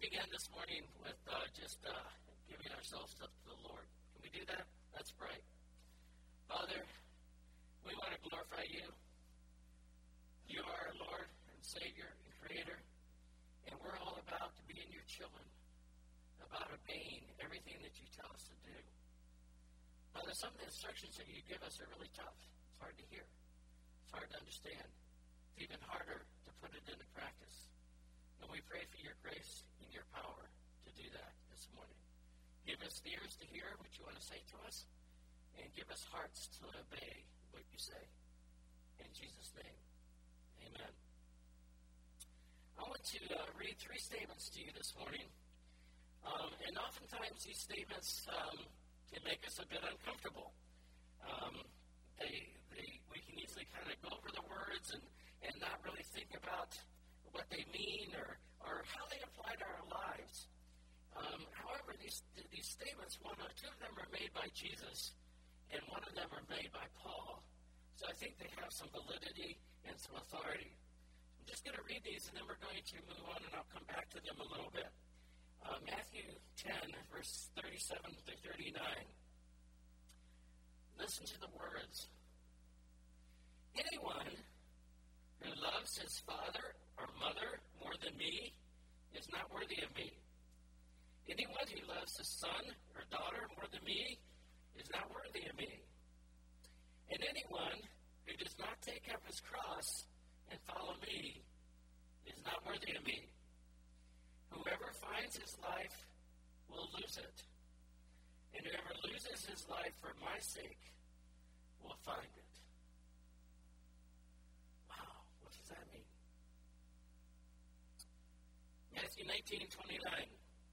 begin this morning with just giving ourselves up to the Lord. Can we do that? Let's pray. Father, we want to glorify you. You are our Lord and Savior and Creator, and we're all about being your children, about obeying everything that you tell us to do. Father, some of the instructions that you give us are really tough. It's hard to hear. It's hard to understand. It's even harder to put it into practice. And we pray for your grace and your power to do that this morning. Give us the ears to hear what you want to say to us, and give us hearts to obey what you say. In Jesus' name, amen. I want to read three statements to you this morning. And oftentimes these statements can make us a bit uncomfortable. We can easily kind of go over the words and not really think about what they mean or how they apply to our lives. However, these statements, two of them are made by Jesus, and one of them are made by Paul. So I think they have some validity and some authority. I'm just going to read these, and then we're going to move on, and I'll come back to them a little bit. Matthew 10, verse 37 through 39. Listen to the words. Anyone who loves his father or mother more than me is not worthy of me. Anyone who loves his son or daughter more than me is not worthy of me. And anyone who does not take up his cross and follow me is not worthy of me. Whoever finds his life will lose it. And whoever loses his life for my sake will find it. Wow, what does that mean? Matthew 19:29.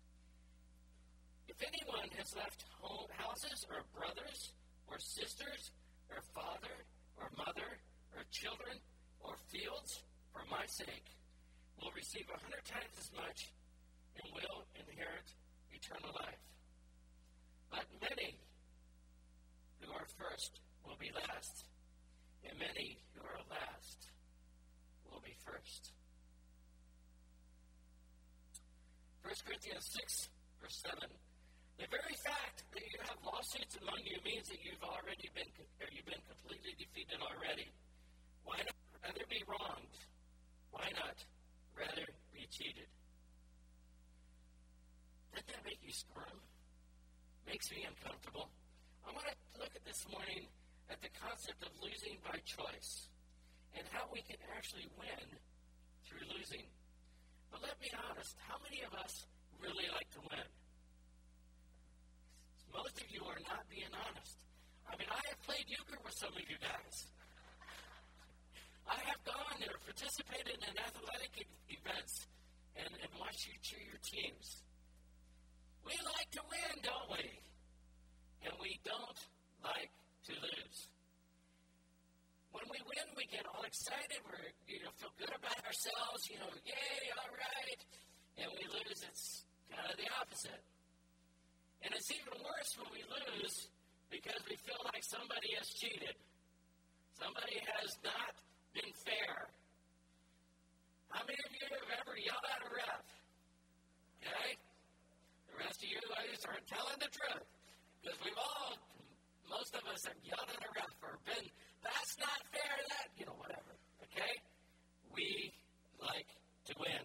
If anyone has left houses or brothers or sisters or father or mother or children or fields for my sake will receive 100 times as much and will inherit eternal life. But many who are first will be last, and many who are last will be first. 1 Corinthians 6, verse 7. The very fact that you have lawsuits among you means that you've been completely defeated already. Why not rather be wronged? Why not rather be cheated? Doesn't that make you squirm? Makes me uncomfortable. I want to look at this morning at the concept of losing by choice and how we can actually win through losing. But let me be honest, how many of us really like to win? Most of you are not being honest. I mean, I have played euchre with some of you guys. I have gone there, participated in athletic events, and watched you cheer your teams. We like to win, don't we? And we don't like to lose. When we win, we get all excited. We feel good about ourselves. Yay, all right. And we lose, it's kind of the opposite. And it's even worse when we lose because we feel like somebody has cheated. Somebody has not been fair. How many of you have ever yelled at a ref? Okay? The rest of you ladies are telling the truth. Because most of us have yelled at a ref or been, that's not fair, whatever. Okay? We like to win.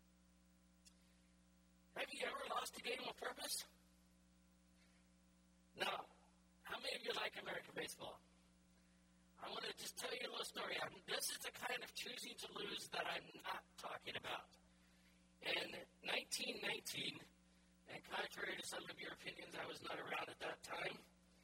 Have you ever lost a game on purpose? Now, how many of you like American baseball? I want to just tell you a little story. This is the kind of choosing to lose that I'm not talking about. In 1919, and contrary to some of your opinions, I was not around at that time,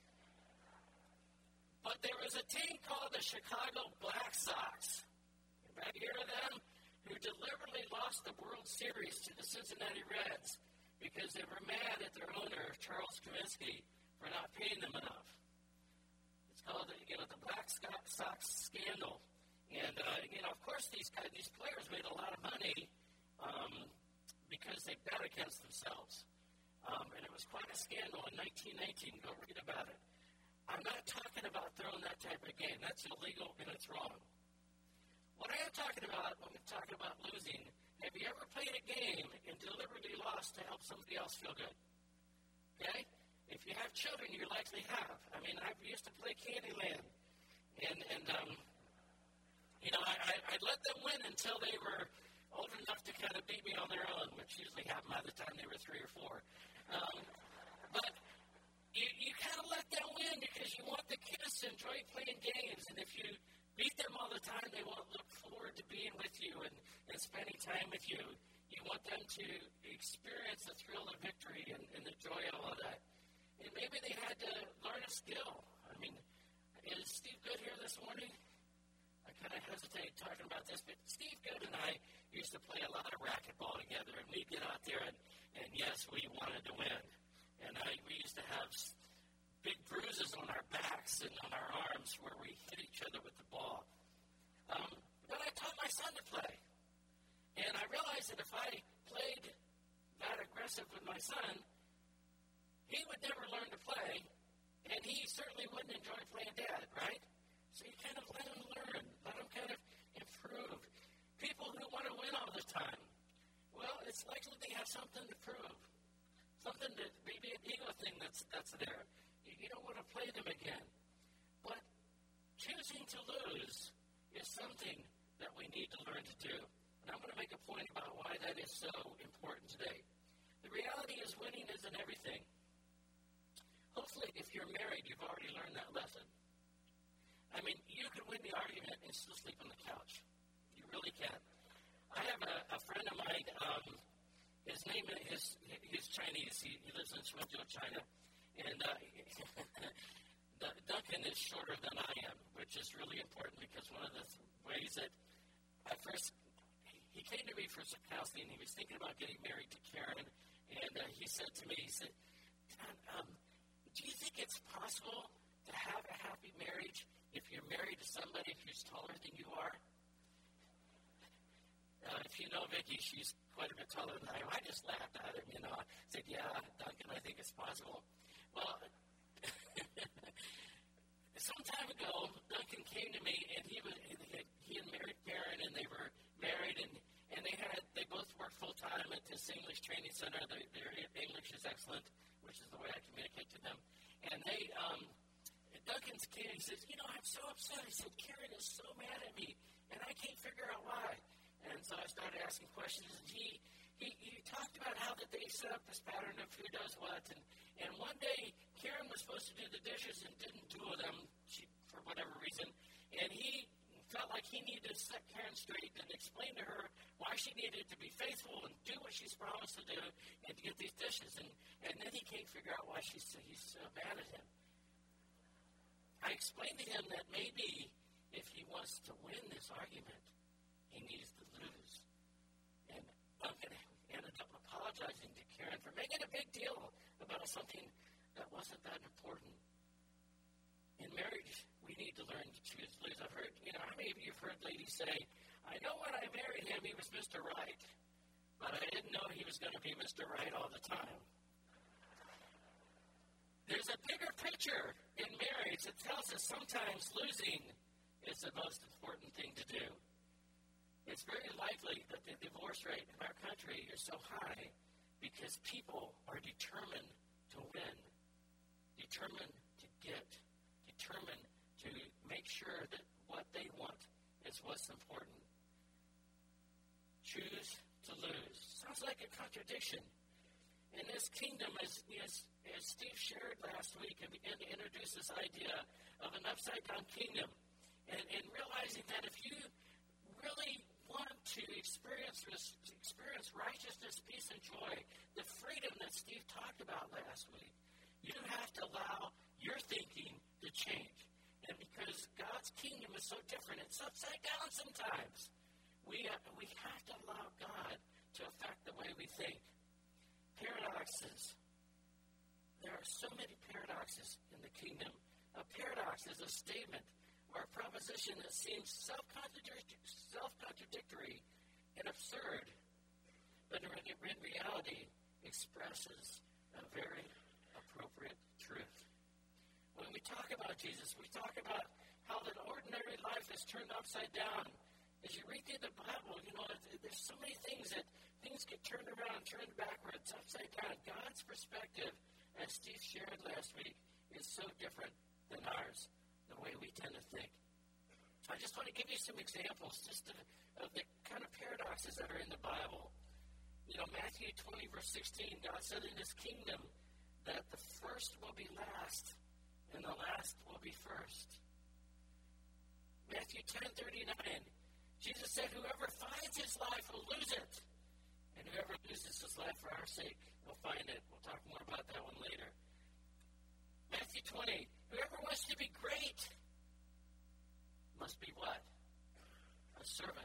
but there was a team called the Chicago Black Sox. Anybody hear of them? Who deliberately lost the World Series to the Cincinnati Reds because they were mad at their owner, Charles Comiskey, for not paying them enough. It's called, the Black Sox scandal. And, of course, these players made a lot of money because they bet against themselves. And it was quite a scandal in 1919. Go read about it. I'm not talking about throwing that type of game. That's illegal and it's wrong. What I am talking about when we're talking about losing, have you ever played a game and deliberately lost somebody else feel good. Okay? If you have children, you likely have. I mean, I used to play Candyland. And I'd let them win until they were old enough to kind of beat me on their own, which usually happened by the time they were 3 or 4. But you kind of let them win because you want the kids to enjoy playing games. And if you beat them all the time, they won't look forward to being with you and spending time with you. You want them to experience the thrill of victory and the joy of all that. And maybe they had to learn a skill. I mean, is Steve Good here this morning? I kind of hesitate talking about this, but Steve Good and I used to play a lot of racquetball together, and we'd get out there, and yes, we wanted to win. And we used to have big bruises on our backs and on our arms where we hit each other with the ball. But I taught my son to play. And I realized that if I played that aggressive with my son, he would never learn to play, and he certainly wouldn't enjoy playing dad, right? So you kind of let him learn, let him kind of improve. People who want to win all the time, well, it's likely they have something to prove, something that maybe an ego thing that's there. You don't want to play them again. But choosing to lose is something that we need to learn to do. And I'm going to make a point about why that is so important today. The reality is winning isn't everything. Hopefully, if you're married, you've already learned that lesson. I mean, you could win the argument and still sleep on the couch. You really can. I have a friend of mine, his name is, he's Chinese. He lives in Suzhou, China. And Duncan is shorter than I am, which is really important because one of the ways that at first he came to me for some counseling. He was thinking about getting married to Karen. And he said to me, Don, do you think it's possible to have a happy marriage if you're married to somebody who's taller than you are? If you know Vicki, she's quite a bit taller than I am. I just laughed at him, I said, yeah, Duncan, I think it's possible. Well, some time ago, Duncan came to me, and he had married Karen, and they were married, and they both worked full-time at this English training center. Their English is excellent, which is the way I communicate to them. And Duncan's came, he says, I'm so upset. He said, Karen is so mad at me, and I can't figure out why. And so I started asking questions, and he talked about how that they set up this pattern of who does what. And one day, Karen was supposed to do the dishes and didn't do them for whatever reason. And he felt like he needed to set Karen straight and explain to her why she needed to be faithful and do what she's promised to do and to get these dishes. And then he can't figure out why he's so mad at him. I explained to him that maybe if he wants to win this argument, he needs to lose. And Duncan ended up apologizing to Karen for making a big deal about something that wasn't that important. In marriage, we need to learn to choose to lose. I've heard, how many of you have heard ladies say, I know when I married him, he was Mr. Right, but I didn't know he was going to be Mr. Right all the time. There's a bigger picture in marriage that tells us sometimes losing is the most important thing to do. It's very likely that the divorce rate in our country is so high because people are determined to win, determined to get, determined to make sure that what they want is what's important. Choose to lose. Sounds like a contradiction. In this kingdom, as Steve shared last week, and began to introduce this idea of an upside-down kingdom, and realizing that if you really want to experience righteousness, peace, and joy, the freedom that Steve talked about last week, you have to allow your thinking to change. And because God's kingdom is so different, it's upside down sometimes. We have to allow God to affect the way we think. Paradoxes. There are so many paradoxes in the kingdom. A paradox is a statement or a proposition that seems self-contradictory and absurd, but in reality expresses a very appropriate truth. When we talk about Jesus, we talk about how the ordinary life is turned upside down. As you read through the Bible, there's so many things that things get turned around, turned backwards, upside down. God's perspective, as Steve shared last week, is so different than ours, the way we tend to think. I just want to give you some examples just of the kind of paradoxes that are in the Bible. Matthew 20, verse 16, God said in his kingdom that the first will be last and the last will be first. Matthew 10:39, Jesus said, whoever finds his life will lose it, and whoever loses his life for our sake will find it. We'll talk more about that one later. Matthew 20, whoever wants to be great must be what? A servant.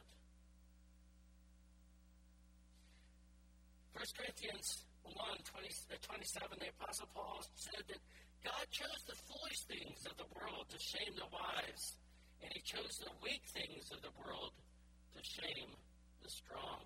1 Corinthians 1:27, the Apostle Paul said that God chose the foolish things of the world to shame the wise, and he chose the weak things of the world to shame the strong.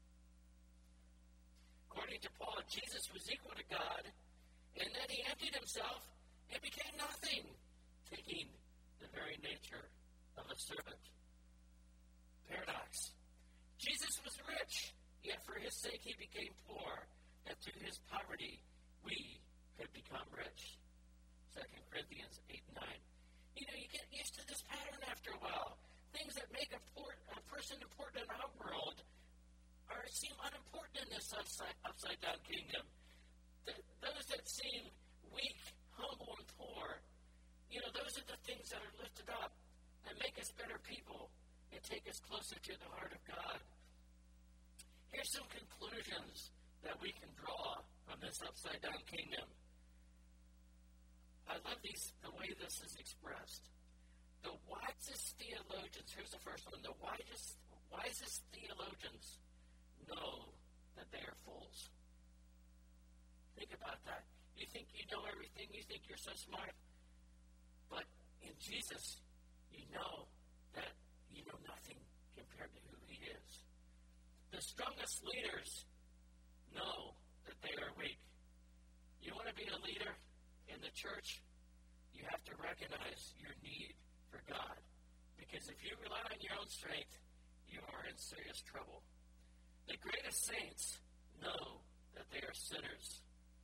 According to Paul, Jesus was equal to God, and then he emptied himself and became nothing, taking the very nature of a servant. Paradox. Jesus was rich, yet for his sake he became poor, that through his poverty we could become rich. 2 Corinthians 8:9. You get used to this pattern after a while. Things that make a person important in our world seem unimportant in this upside-down kingdom. Those that seem weak, humble, and poor, those are the things that are lifted up that make us better people and take us closer to the heart of God. Here's some conclusions that we can draw from this upside-down kingdom. I love the way this is expressed. The wisest theologians, here's the first one, the wisest theologians know that they are fools. Think about that. You think you know everything, you think you're so smart, but in Jesus, you know that you know nothing compared to who he is. The strongest leaders know that they are weak. You want to be a leader in the church, you have to recognize your need for God. Because if you rely on your own strength, you are in serious trouble. The greatest saints know that they are sinners.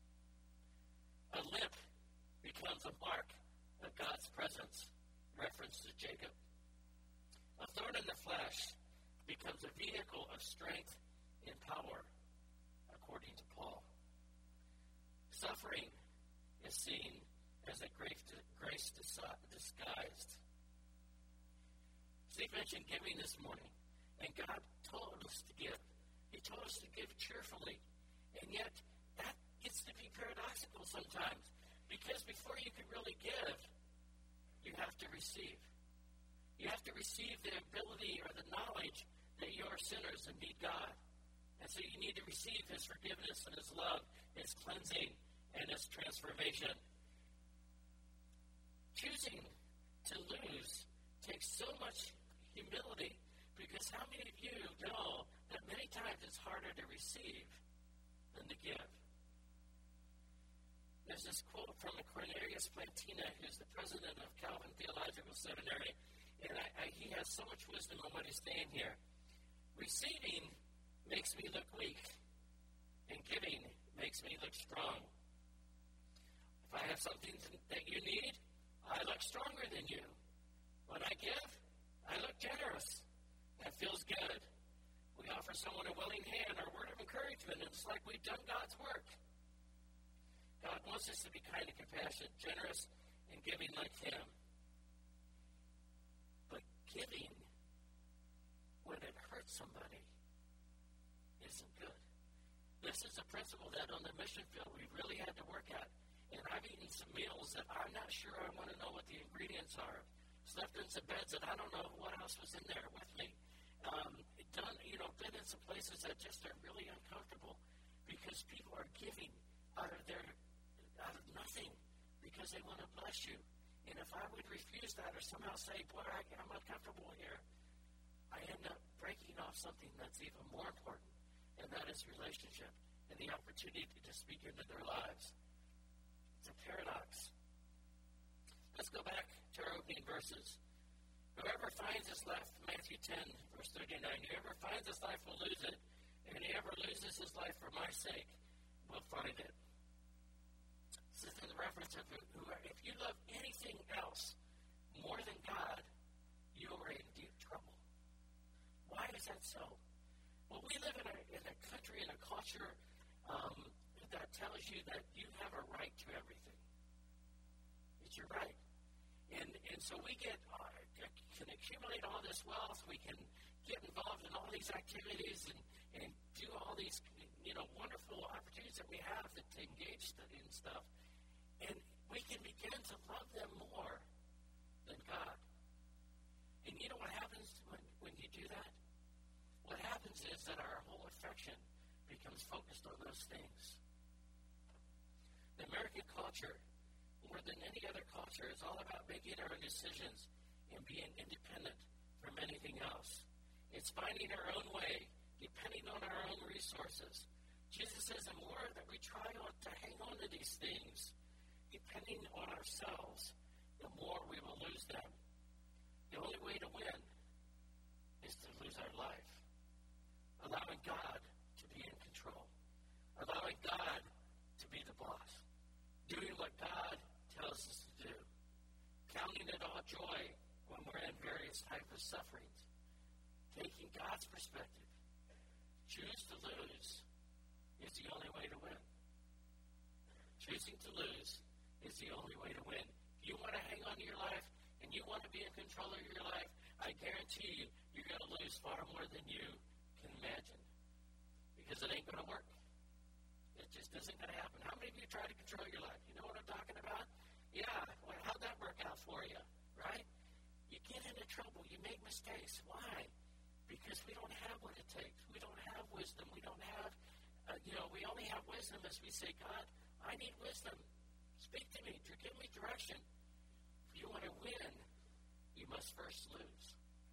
A limp becomes a mark of God's presence, reference to Jacob. A thorn in the flesh becomes a vehicle of strength and power, according to Paul. Suffering is seen as a grace disguised. Steve mentioned giving this morning, and God told us to give. He told us to give cheerfully, and yet that gets to be paradoxical sometimes, because before you can really give, you have to receive. You have to receive the ability or the knowledge that you are sinners and need God. And so you need to receive his forgiveness and his love, his cleansing, and his transformation. Choosing to lose takes so much humility, because how many of you know that many times it's harder to receive than to give? There's this quote from Cornelius Plantina, who's the president of Calvin Theological Seminary, and he has so much wisdom on what he's saying here. Receiving makes me look weak, and giving makes me look strong. If I have something that you need, I look stronger than you. When I give, I look generous. That feels good. We offer someone a willing hand or a word of encouragement, and it's like we've done God's work. God wants us to be kind and compassionate, generous, and giving like him. But giving when it hurts somebody isn't good. This is a principle that on the mission field we really had to work at. And I've eaten some meals that I'm not sure I want to know what the ingredients are. Slept in some beds that I don't know what else was in there with me. Been in some places that just are really uncomfortable because people are giving out of nothing because they want to bless you. And if I would refuse that or somehow say, boy, I'm uncomfortable here, I end up breaking off something that's even more important, and that is relationship and the opportunity to speak into their lives. It's a paradox. Let's go back to our opening verses. Whoever finds his life, Matthew 10, verse 39, whoever finds his life will lose it, And whoever loses his life for my sake will find it. This is in the reference of if you love anything else more than God, you are in deep trouble. Why is that so? Well, we live in a country, in a culture that tells you that you have a right to everything. It's your right. And so we can accumulate all this wealth. We can get involved in all these activities and do all these, wonderful opportunities that we have to engage in stuff. And we can begin to love them more than God. And you know what happens when you do that? What happens is that our whole affection becomes focused on those things. The American culture, more than any other culture, is all about making our own decisions and being independent from anything else. It's finding our own way, depending on our own resources. Jesus says the more that we try to hang on to these things, depending on ourselves, the more we will lose them. The only way to win is to lose our life. Allowing God to be in control. Allowing God to be the boss. Doing what God tells us to do. Counting it all joy when we're in various types of sufferings. Taking God's perspective. Choose to lose is the only way to win. Choosing to lose is the only way to win. If you want to hang on to your life and you want to be in control of your life, I guarantee you, you're going to lose far more than you can imagine. Because it ain't going to work. It just isn't going to happen. How many of you try to control your life? You know what I'm talking about? Yeah. Well, how'd that work out for you? Right? You get into trouble. You make mistakes. Why? Because we don't have what it takes. We don't have wisdom. We don't have, we only have wisdom as we say, God, I need wisdom. Speak to me. Give me direction. If you want to win, you must first lose.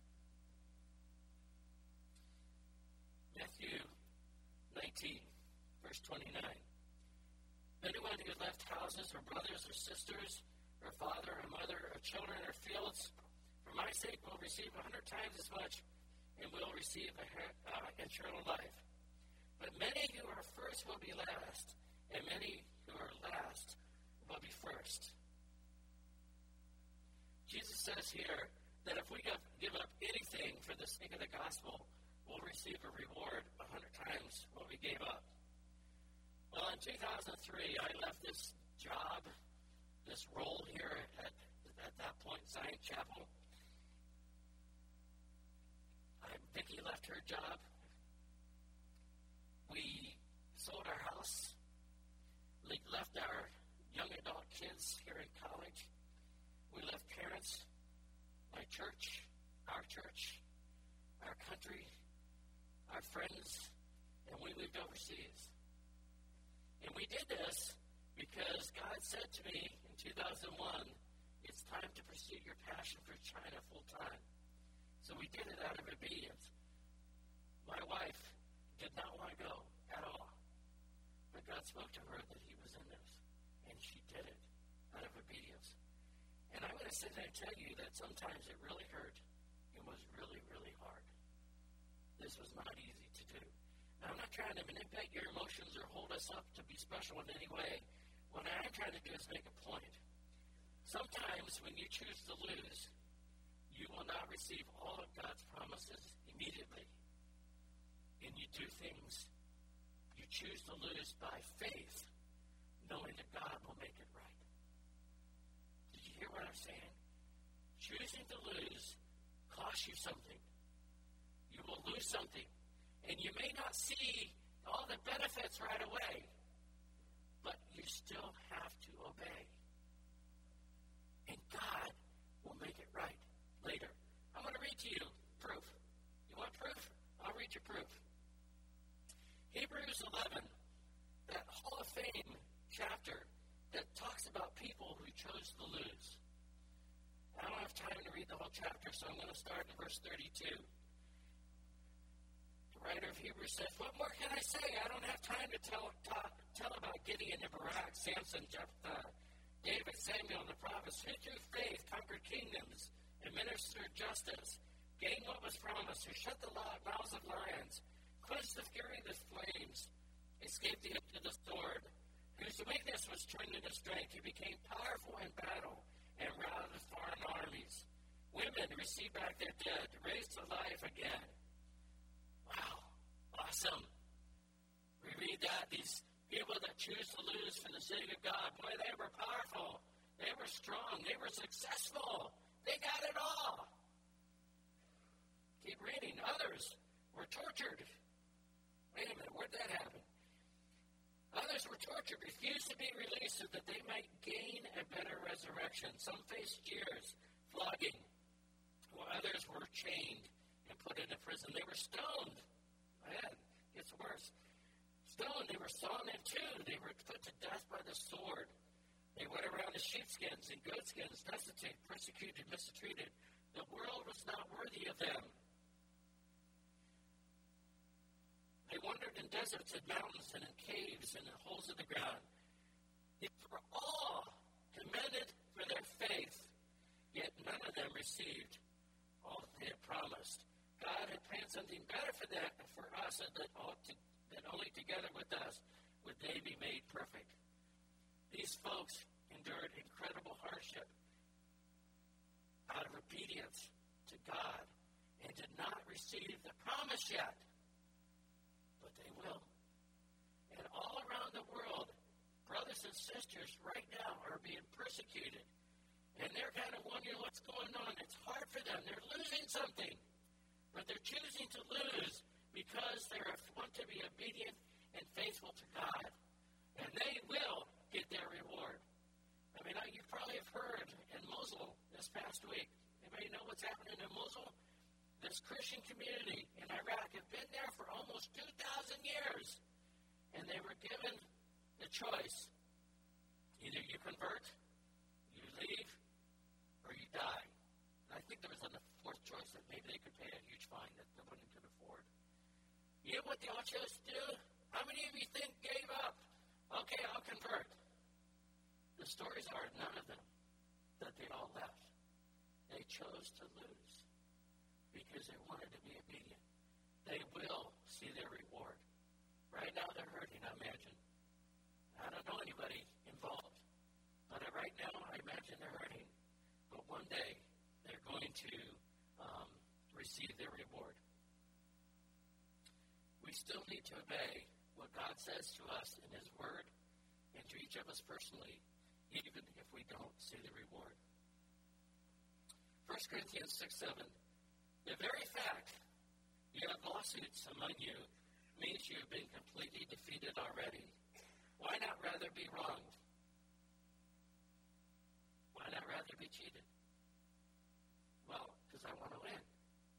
Matthew 19, verse 29. Anyone who left houses or brothers or sisters or father or mother or children or fields for my sake will receive 100 times as much and will receive eternal life. But many who are first will be last, and many who are last will be first. Jesus says here that if we give up anything for the sake of the gospel, we'll receive a reward 100 times what we gave up. Well, in 2003, I left this job, this role here at that point, Zion Chapel. Vicki left her job. We sold our house. We left our young adult kids here in college. We left parents, my church, our country, our friends, and we moved overseas. And we did this because God said to me in 2001, it's time to pursue your passion for China full time. So we did it out of obedience. My wife did not want to go at all. But God spoke to her that he was in this. And she did it out of obedience. And I'm going to sit there and tell you that sometimes it really hurt. It was really, really hard. This was not easy to do. Now, I'm not trying to manipulate your emotions or hold us up to be special in any way. What I'm trying to do is make a point. Sometimes when you choose to lose, you will not receive all of God's promises immediately. And you do things, you choose to lose by faith, knowing that God will make it right. Did you hear what I'm saying? Choosing to lose costs you something. You will lose something. And you may not see all the benefits right away, but you still have to obey. And God will make it right later. I'm going to read to you proof. You want proof? I'll read you proof. Hebrews 11, that Hall of Fame chapter that talks about people who chose to lose. I don't have time to read the whole chapter, so I'm going to start in verse 32. The writer of Hebrews says, what more can I say? I don't have time to tell about Gideon and Barak, Samson, Jephthah, David, Samuel, and the prophets, who through faith conquered kingdoms, administered justice, gained what was promised, who shut the mouths of lions, quenched the fury of the flames, escaped the edge of the sword, whose weakness was turned into strength. He became powerful in battle and routed foreign armies. Women received back their dead, raised to life again. Wow, awesome. We read that these people that choose to lose for the sake of God, boy, they were powerful. They were strong. They were successful. They got it all. Keep reading. Others were tortured. Wait a minute, where'd that happen? Others were tortured, refused to be released so that they might gain a better resurrection. Some faced jeers, flogging, while others were chained and put into prison. They were stoned. Man, it gets worse. Stoned, they were sawn in two. They were put to death by the sword. They went around in sheepskins and goatskins, destitute, persecuted, mistreated. The world was not worthy of them. They wandered in deserts and mountains and in caves and in holes in the ground. These were all commended for their faith, yet none of them received all that they had promised. God had planned something better for them, for us, and that only together with us would they be made perfect. These folks endured incredible hardship out of obedience to God and did not receive the promise yet. But they will. And all around the world, brothers and sisters right now are being persecuted. And they're kind of wondering what's going on. It's hard for them. They're losing something. But they're choosing to lose because they want to be obedient and faithful to God. And they will get their reward. I mean, you probably have heard in Mosul this past week. Anybody know what's happening in Mosul? This Christian community in Iraq have been there for almost 2,000 years. And they were given the choice. Either you convert, you leave, or you die. And I think there was a fourth choice that maybe they could pay a huge fine that the women could afford. You know what they all chose to do? How many of you think gave up? Okay, I'll convert. The stories are none of them that they all left. They chose to lose because they wanted to be obedient. They will see their reward. Right now they're hurting, I imagine. I don't know anybody involved. But right now I imagine they're hurting. But one day they're going to receive their reward. We still need to obey what God says to us in His Word and to each of us personally, even if we don't see the reward. 1 Corinthians 6:7. The very fact you have lawsuits among you means you have been completely defeated already. Why not rather be wronged? Why not rather be cheated? Well, because I want to win.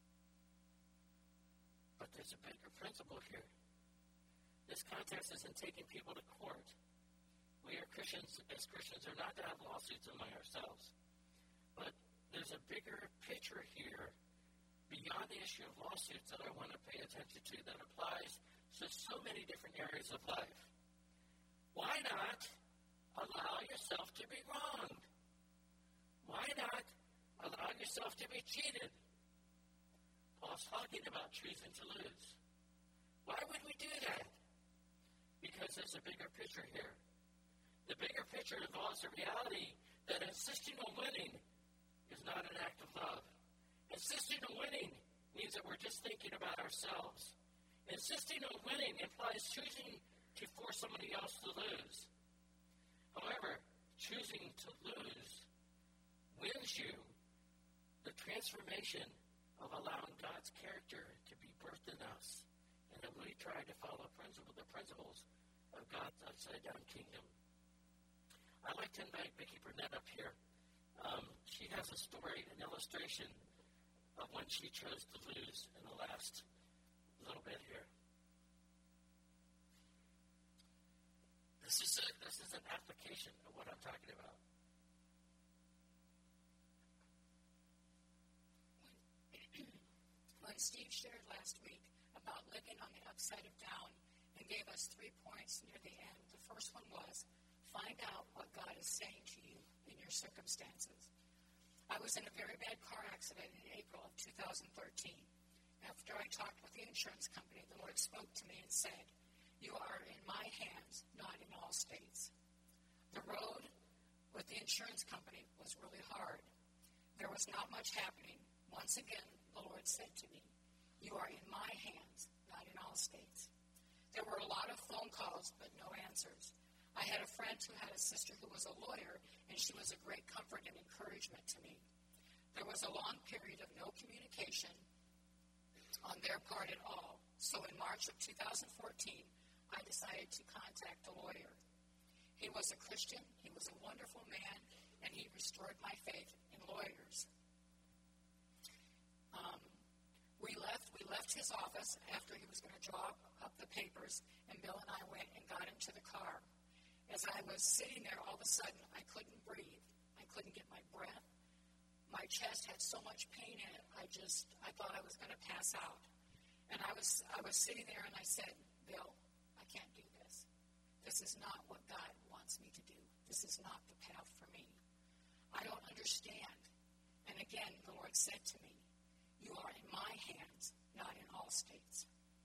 But there's a bigger principle here. This context isn't taking people to court. We are Christians, as Christians, are not to have lawsuits among ourselves. But there's a bigger picture here beyond the issue of lawsuits that I want to pay attention to that applies to so many different areas of life. Why not allow yourself to be wronged? Why not allow yourself to be cheated? Paul's talking about choosing to lose. Why would we do that? Because there's a bigger picture here. The bigger picture involves the reality that insisting on winning is not an act of love. Insisting on winning means that we're just thinking about ourselves. Insisting on winning implies choosing to force somebody else to lose. However, choosing to lose wins you the transformation of allowing God's character to be birthed in us. And then we try to follow the principles of God's upside-down kingdom. I'd like to invite Vicki Burnett up here. She has a story, an illustration of when she chose to lose in the last little bit here. This is an application of what I'm talking about. When Steve shared last week about living on the upside of down and gave us 3 points near the end, the first one was, find out what God is saying to you in your circumstances. I was in a very bad car accident in April of 2013, After I talked with the insurance company, the Lord spoke to me and said, "You are in my hands, not in Allstate's." The road with the insurance company was really hard. There was not much happening. Once again, the Lord said to me, "You are in my hands, not in Allstate's." There were a lot of phone calls, but no answers. I had a friend who had a sister who was a lawyer, and she was a great comfort and encouragement to me. There was a long period of no communication on their part at all. So in March of 2014, I decided to contact the lawyer. He was a Christian, he was a wonderful man, and he restored my faith in lawyers. We left his office after he was going to draw up the papers, and Bill and I went and got into the car. As I was sitting there, all of a sudden, I couldn't breathe. I couldn't get my breath. My chest had so much pain in it, I thought I was going to pass out. And I was sitting there, and I said, "Bill, I can't do this. This is not what God wants me to do. This is not the path for me. I don't understand." And again, the Lord said to me, "You are in my hands, not in Allstate's."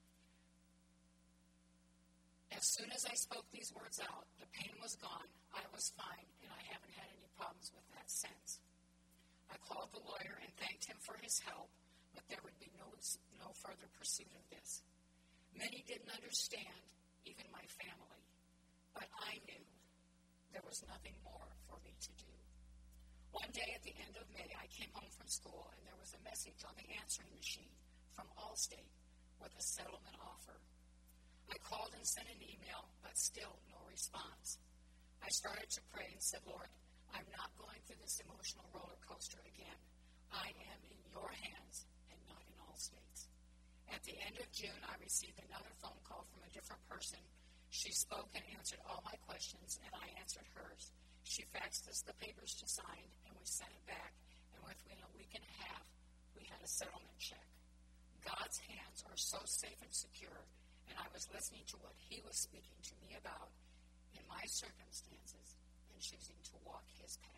As soon as I spoke these words out, the pain was gone, I was fine, and I haven't had any problems with that since. I called the lawyer and thanked him for his help, but there would be no further pursuit of this. Many didn't understand, even my family, but I knew there was nothing more for me to do. One day at the end of May, I came home from school, and there was a message on the answering machine from Allstate with a settlement offer. I called and sent an email, but still no response. I started to pray and said, "Lord, I'm not going through this emotional roller coaster again. I am in your hands and not in Allstate's." At the end of June, I received another phone call from a different person. She spoke and answered all my questions, and I answered hers. She faxed us the papers to sign, and we sent it back, and within a week and a half, we had a settlement check. God's hands are so safe and secure, and I was listening to what he was speaking to me about in my circumstances and choosing to walk his path.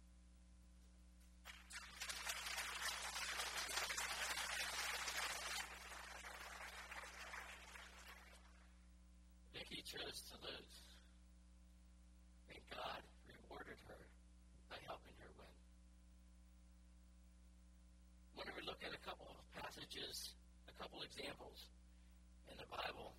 Vicki chose to lose, and God rewarded her by helping her win. When we look at a couple of passages, a couple examples in the Bible.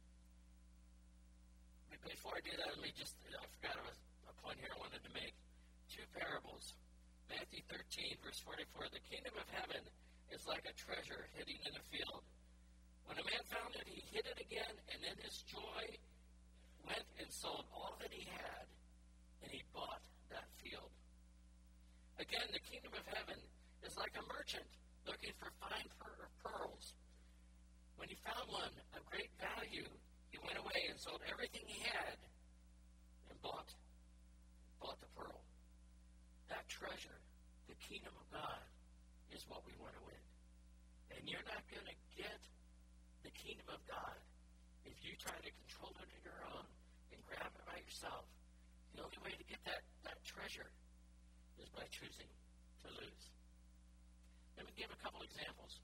Before I do that, I forgot a point here I wanted to make. Two parables. Matthew 13, verse 44. The kingdom of heaven is like a treasure hidden in a field. When a man found it, he hid it again, and in his joy went and sold all that he had, and he bought that field. Again, the kingdom of heaven is like a merchant looking for fine pearls. When he found one of great value, he went away and sold everything he had and bought the pearl. That treasure, the kingdom of God, is what we want to win. And you're not going to get the kingdom of God if you try to control it on your own and grab it by yourself. The only way to get that treasure is by choosing to lose. Let me give a couple examples.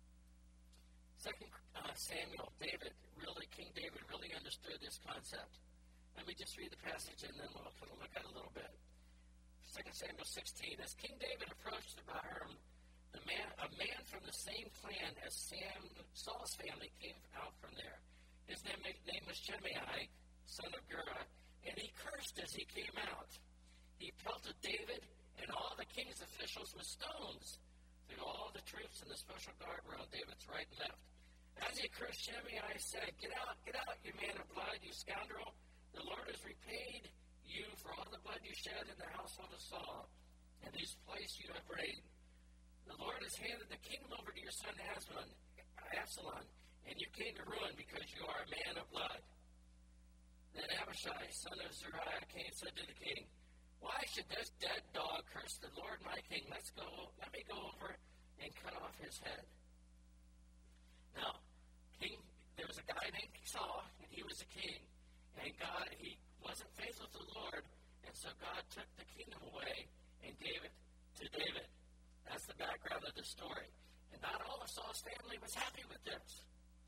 Samuel, King David really understood this concept. Let me just read the passage and then we'll kind of look at it a little bit. 2 Samuel 16. As King David approached the Bahurim, a man from the same clan as Saul's family came out from there. His name was Shimei, son of Gera, and he cursed as he came out. He pelted David and all the king's officials with stones through all the troops in the special guard were on David's right and left. As he cursed Shimei, said, Get out, you man of blood, you scoundrel. The Lord has repaid you for all the blood you shed in the household of Saul, and whose place you have reigned. The Lord has handed the kingdom over to your son Absalom, and you came to ruin because you are a man of blood. Then Abishai, son of Zeruiah, came and said to the king, Why should this dead dog curse the Lord my king? Let me go over and cut off his head. Now, there was a guy named Saul, and he was a king. And he wasn't faithful to the Lord, and so God took the kingdom away and gave it to David. That's the background of the story. And not all of Saul's family was happy with this.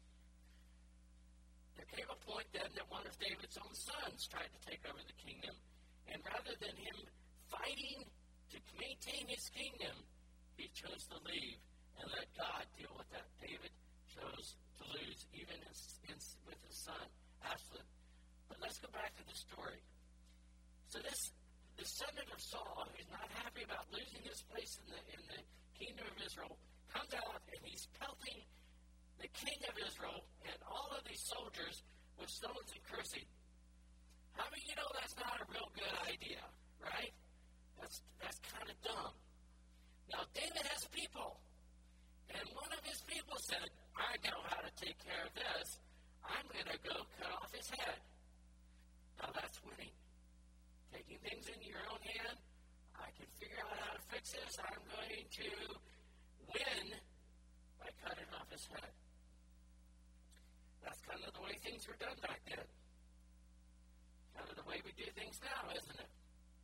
There came a point then that one of David's own sons tried to take over the kingdom, and rather than him fighting to maintain his kingdom, he chose to leave and let God deal with that. David chose to lose, even with his son, Absalom. But let's go back to the story. So the descendant of Saul, who's not happy about losing his place in the kingdom of Israel, comes out and he's pelting the king of Israel and all of these soldiers with stones and cursing. How many of you know that's not a real good idea, right? That's kind of dumb. Now, David has people, and one of his people said, I know how to take care of this. I'm going to go cut off his head. Now, that's winning. Taking things into your own hand, I can figure out how to fix this. I'm going to win by cutting off his head. That's kind of the way things were done back then. Kind of the way we do things now, isn't it?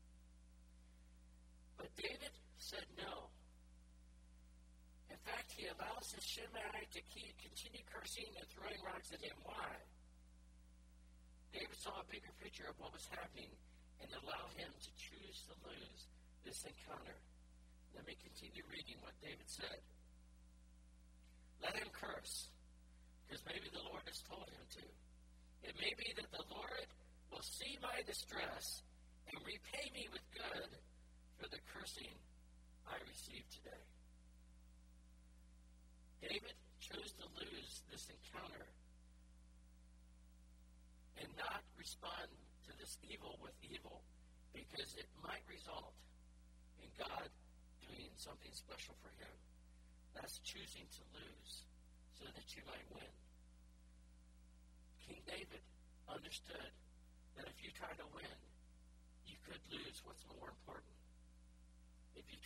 But David said no. In fact, he allows his Shimei to continue cursing and throwing rocks at him. Why? David saw a bigger picture of what was happening and allowed him to choose to lose this encounter. Let me continue reading what David said. Let him curse, because maybe the Lord has told him to. It may be that the Lord will see my distress and repay me with good for the cursing I received today. David chose to lose this encounter and not respond to this evil with evil, because it might result in God doing something special for him. That's choosing to lose so that you might win. King David understood that if you try to win, you could lose what's more important. If you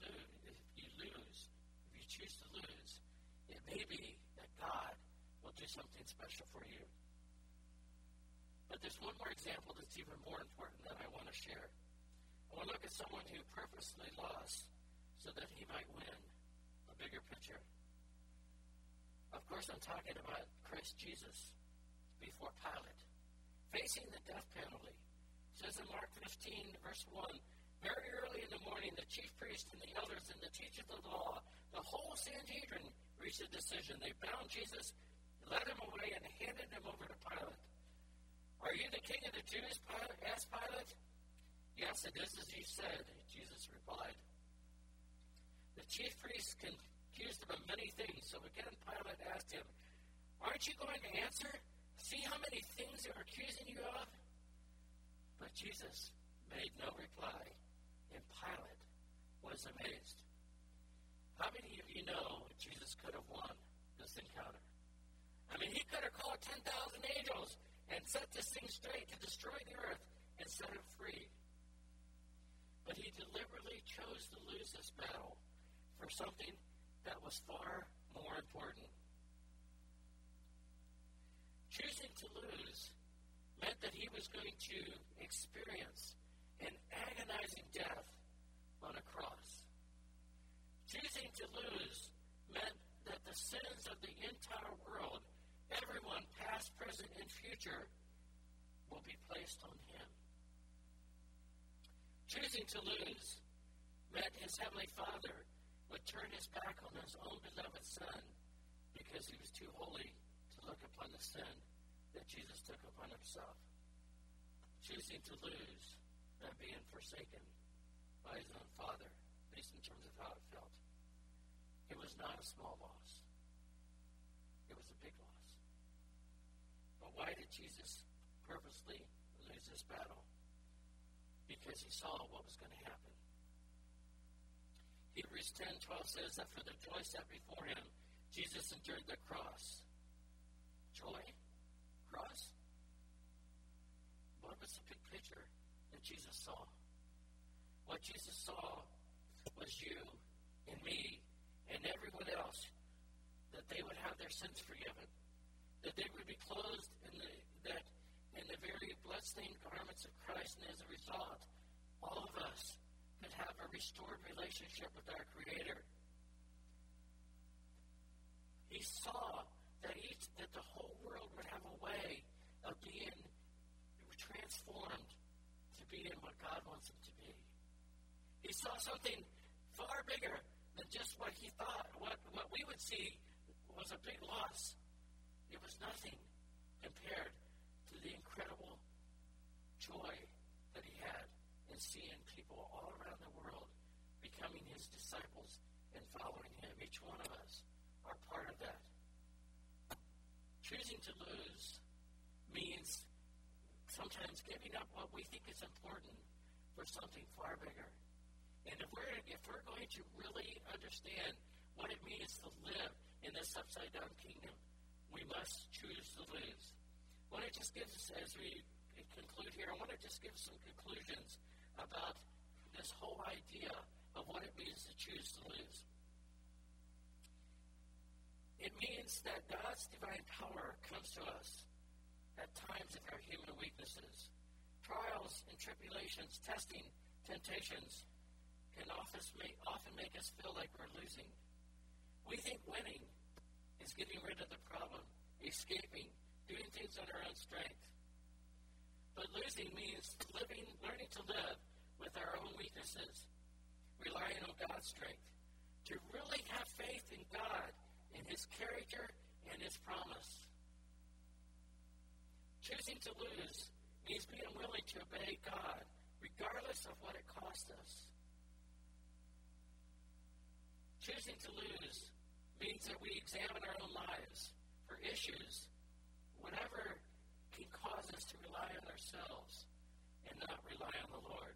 choose to lose, it may be that God will do something special for you. But there's one more example that's even more important that I want to share. I want to look at someone who purposely lost so that he might win. A bigger picture. Of course, I'm talking about Christ Jesus before Pilate, facing the death penalty. It says in Mark 15, verse 1, very early in the morning, the chief priests and the elders and the teachers of the law, the whole Sanhedrin, reached a decision. They bound Jesus, led him away, and handed him over to Pilate. Are you the king of the Jews? Asked Pilate. Yes, it is as you said, Jesus replied. The chief priests accused him of many things. So again, Pilate asked him, aren't you going to answer? See how many things they're accusing you of? But Jesus made no reply, and Pilate was amazed. How many of you know Jesus could have won this encounter? I mean, he could have called 10,000 angels and set this thing straight to destroy the earth and set it free. But he deliberately chose to lose this battle for something that was far more important. Choosing to lose meant that he was going to experience an agonizing death on a cross. Choosing to lose meant that the sins of the entire world, everyone past, present, and future, will be placed on him. Choosing to lose meant his heavenly Father would turn his back on his own beloved Son because he was too holy to look upon the sin that Jesus took upon himself. Choosing to lose meant being forsaken by his own Father, at least in terms of how it felt. It was not a small loss. It was a big loss. But why did Jesus purposely lose this battle? Because he saw what was going to happen. Hebrews 10:12 says that for the joy set before him, Jesus endured the cross. Joy? Cross? What was the big picture that Jesus saw? What Jesus saw was you and me and everyone else, that they would have their sins forgiven, that they would be clothed in the very bloodstained garments of Christ, and as a result, all of us could have a restored relationship with our Creator. He saw that the whole world would have a way of being transformed to being what God wants them to be. He saw something far bigger than just what he thought, what we would see was a big loss. It was nothing compared to the incredible joy that he had in seeing people all around the world becoming his disciples and following him. Each one of us are part of that. Choosing to lose means sometimes giving up what we think is important for something far bigger. And if we're going to really understand what it means to live in this upside-down kingdom, we must choose to lose. I want to just give, as we conclude here, I want to just give some conclusions about this whole idea of what it means to choose to lose. It means that God's divine power comes to us at times of our human weaknesses. Trials and tribulations, testing, temptations can often make us feel like we're losing. We think winning is getting rid of the problem, escaping, doing things on our own strength. But losing means learning to live with our own weaknesses, relying on God's strength, to really have faith in God, in his character, and his promise. Choosing to lose means being willing to obey God, regardless of what it costs us. Choosing to lose means that we examine our own lives for issues, whatever can cause us to rely on ourselves and not rely on the Lord.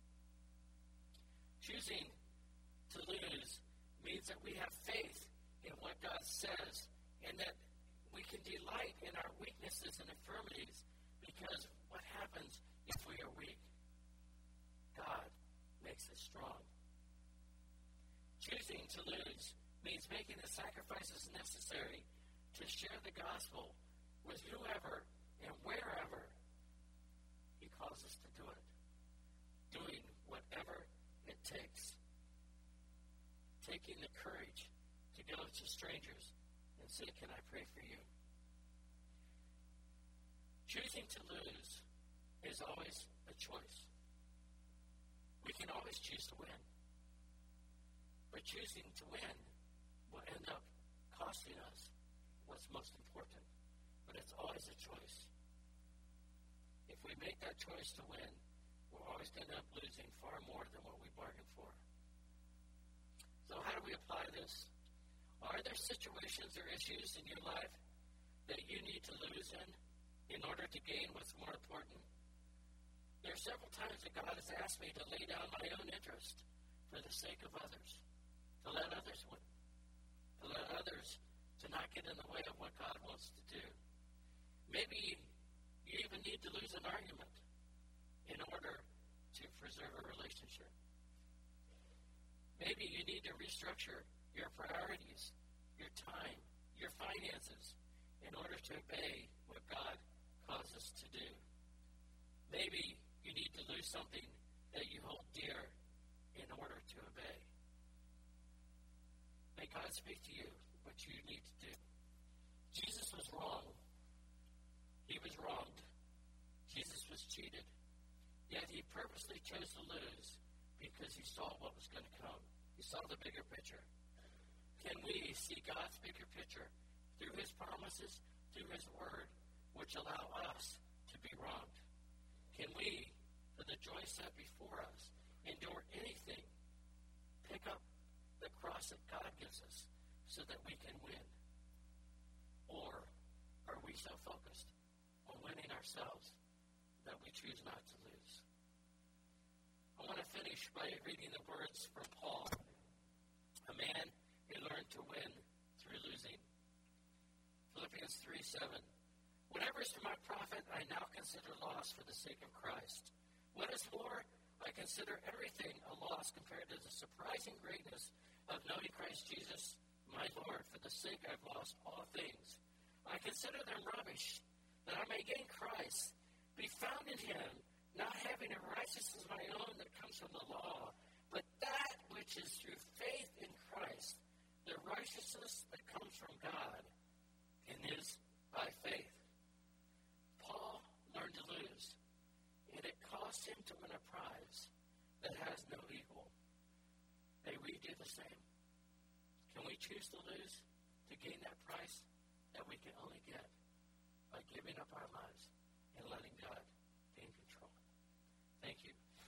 Choosing to lose means that we have faith in what God says and that we can delight in our weaknesses and infirmities, because what happens if we are weak? God makes us strong. Choosing to lose means making the sacrifices necessary to share the gospel with whoever and wherever he calls us to do it. Doing whatever it takes. Taking the courage to go to strangers and say, "Can I pray for you?" Choosing to lose is always a choice. We can always choose to win. But choosing to win will end up costing us what's most important. But it's always a choice. If we make that choice to win, we're always going to end up losing far more than what we bargained for. So how do we apply this? Are there situations or issues in your life that you need to lose in order to gain what's more important? There are several times that God has asked me to lay down my own interest for the sake of others, to let others win, to let others to not get in the way of what God wants to do. Maybe you even need to lose an argument in order to preserve a relationship. Maybe you need to restructure your priorities, your time, your finances in order to obey what God calls us to do. Maybe you need to lose something that you hold dear in order to obey. May God speak to you what you need to do. Jesus was wrong. He was wronged. Jesus was cheated. Yet he purposely chose to lose because he saw what was going to come. He saw the bigger picture. Can we see God's bigger picture through his promises, through his word, which allow us to be wronged? Can we, for the joy set before us, endure anything, pick up the cross that God gives us so that we can win? Or are we so focused on winning ourselves that we choose not to lose? I want to finish by reading the words from Paul, a man who learned to win through losing. Philippians 3:7. Whatever is to my profit, I now consider loss for the sake of Christ. What is more, I consider everything a loss compared to the surprising greatness of knowing Christ Jesus, my Lord. For the sake I've lost all things. I consider them rubbish, that I may gain Christ, be found in him, not having a righteousness of my own that comes from the law, but that which is through faith in Christ, the righteousness that comes from God and is by faith. Paul learned to lose, and it cost him to win a prize that has no equal. May we do the same? Can we choose to lose to gain that price that we can only get by giving up our lives and letting God